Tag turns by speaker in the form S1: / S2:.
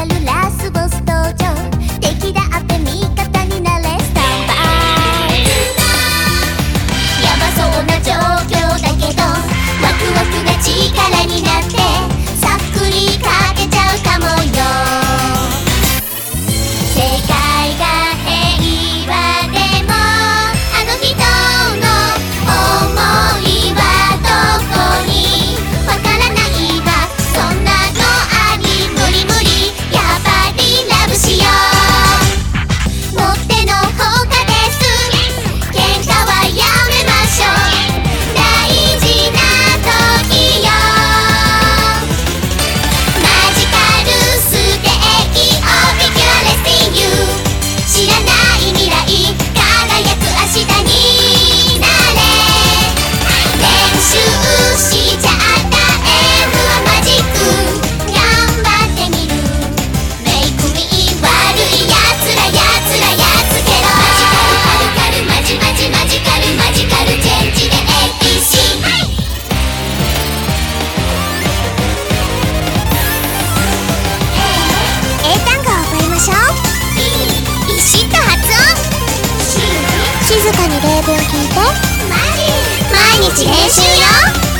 S1: がるラスボス登場。敵だって味方になれスタンバイ。やばそうな状況だけどワクワクが力になってさっくりかけちゃうかもよ。世界が平和でもあの人の想いはどこにわからないわ。そんなのあり無理無理、やっぱりラブしよう。もってのほかです。喧嘩はやめましょう。大事な時よ。マジカルステーキオビキュアレスティンユー。知らない未来輝く明日になれ。練習しちゃった F はマジック頑張ってみる。メイクミー悪いやつらやつらやつけどマジカルカルカルマジマジマジカルマジカルチェンジで ABC。 英単語を覚えましょう。ビシッと発音。静かに例文聞いて毎日練習よ。